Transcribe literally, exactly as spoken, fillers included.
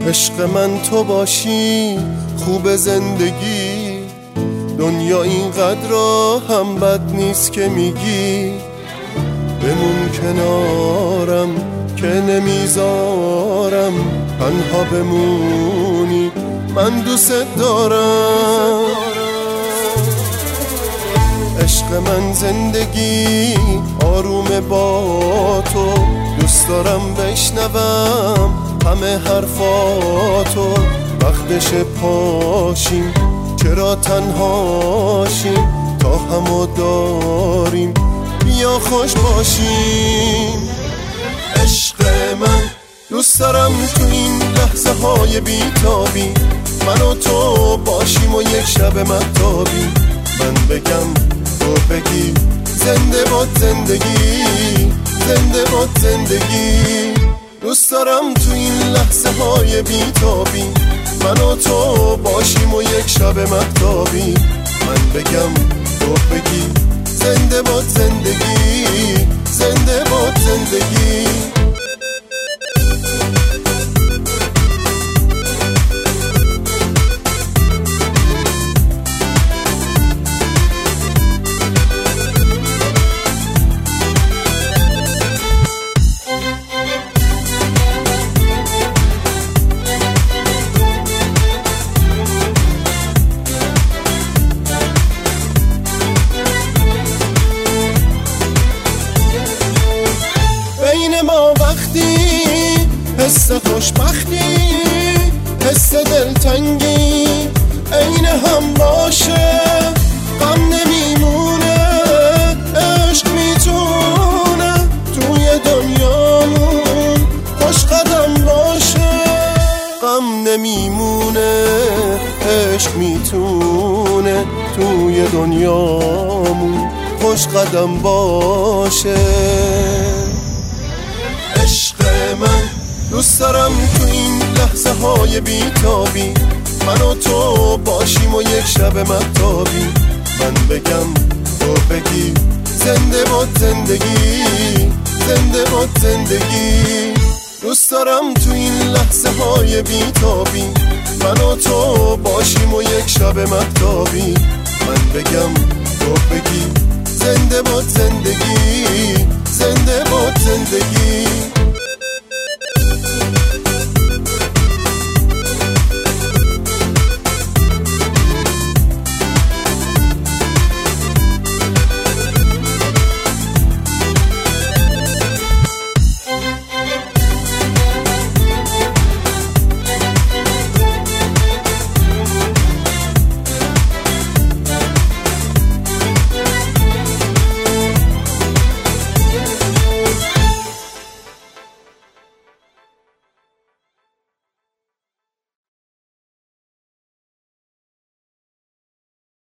عشق من تو باشی خوب زندگی، دنیا اینقدر را هم بد نیست که میگی. بمون کنارم که نمیذارم تنها بمونی، من دوست دارم. عشق من زندگی آروم با تو، دوست دارم بشنوم همه حرفاتو. وقتش پاشیم چرا تنهاشیم، تا همو داریم بیا خوش باشیم. عشق من دوست دارم تو این لحظه های بیتابی، من و تو باشیم و یک شب مهتابی. من بگم تو بگی زنده باد زندگی، زنده باد زندگی. دوست دارم تو این لحظه های بیتابی، من و تو باشیم و یک شب مهتابی. من بگم تو بگی زنده باد زندگی، زنده باد زندگی. ما وقتی حس خوشبختی، حس دلتنگی عین هم باشه، غم نمیمونه، عشق میتونه توی دنیامون خوش قدم باشه. غم نمیمونه، عشق میتونه توی دنیامون خوش قدم باشه. عشق من دوست دارم تو این لحظه های بیتابی، من و تو باشیم و یک شب مهتابی. من بگم تو بگی زنده باد زندگی، زنده باد زندگی. دوست دارم تو این لحظه های بیتابی، من و تو باشیم و یک شب مهتابی. من بگم تو بگی زنده باد زندگی، زنده باد زندگی.